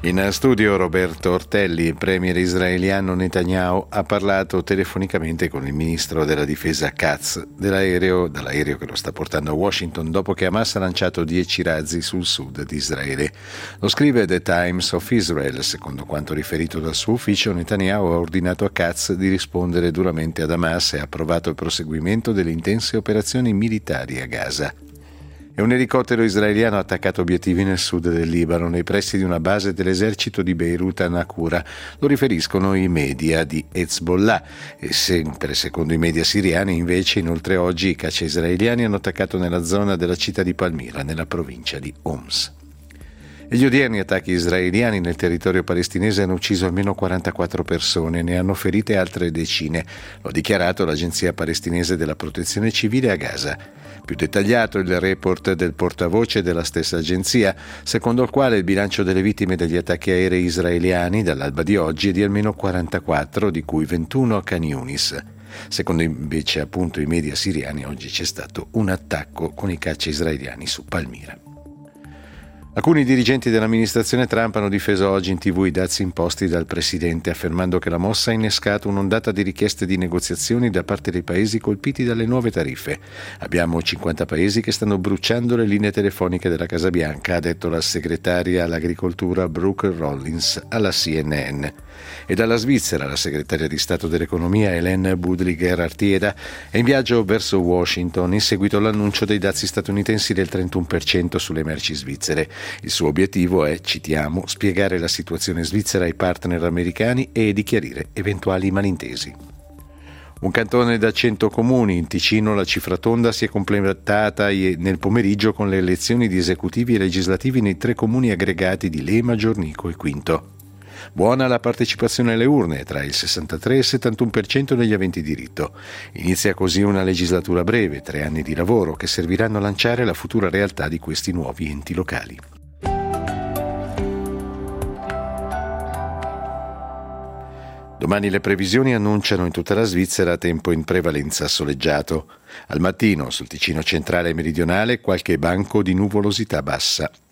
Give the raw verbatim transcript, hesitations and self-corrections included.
In studio Roberto Ortelli, premier israeliano Netanyahu ha parlato telefonicamente con il ministro della difesa Katz dell'aereo, dall'aereo che lo sta portando a Washington dopo che Hamas ha lanciato dieci razzi sul sud di Israele. Lo scrive The Times of Israel. Secondo quanto riferito dal suo ufficio, Netanyahu ha ordinato a Katz di rispondere duramente ad Hamas e ha approvato il proseguimento delle intense operazioni militari a Gaza. E un elicottero israeliano ha attaccato obiettivi nel sud del Libano, nei pressi di una base dell'esercito di Beirut a Naqoura. Lo riferiscono i media di Hezbollah. E sempre secondo i media siriani, invece, inoltre oggi i caccia israeliani hanno attaccato nella zona della città di Palmira, nella provincia di Homs. E gli odierni attacchi israeliani nel territorio palestinese hanno ucciso almeno quarantaquattro persone e ne hanno ferite altre decine. Lo ha dichiarato l'agenzia palestinese della protezione civile a Gaza. Più dettagliato il report del portavoce della stessa agenzia, secondo il quale il bilancio delle vittime degli attacchi aerei israeliani dall'alba di oggi è di almeno quarantaquattro, di cui ventuno a Khan Yunis. Secondo invece appunto i media siriani, oggi c'è stato un attacco con i caccia israeliani su Palmira. Alcuni dirigenti dell'amministrazione Trump hanno difeso oggi in tivù i dazi imposti dal presidente, affermando che la mossa ha innescato un'ondata di richieste di negoziazioni da parte dei paesi colpiti dalle nuove tariffe. Abbiamo cinquanta paesi che stanno bruciando le linee telefoniche della Casa Bianca, ha detto la segretaria all'agricoltura Brooke Rollins alla C N N. E dalla Svizzera la segretaria di Stato dell'Economia Hélène Budliger-Artieda è in viaggio verso Washington in seguito all'annuncio dei dazi statunitensi del trentuno per cento sulle merci svizzere. Il suo obiettivo è, citiamo, spiegare la situazione svizzera ai partner americani e di chiarire eventuali malintesi. Un cantone da cento comuni, in Ticino la cifra tonda si è completata nel pomeriggio con le elezioni di esecutivi e legislativi nei tre comuni aggregati di Lema, Giornico e Quinto. Buona la partecipazione alle urne, tra il sessantatré e il settantuno per cento degli aventi diritto. Inizia così una legislatura breve, tre anni di lavoro, che serviranno a lanciare la futura realtà di questi nuovi enti locali. Domani le previsioni annunciano in tutta la Svizzera tempo in prevalenza soleggiato. Al mattino, sul Ticino centrale e meridionale, qualche banco di nuvolosità bassa.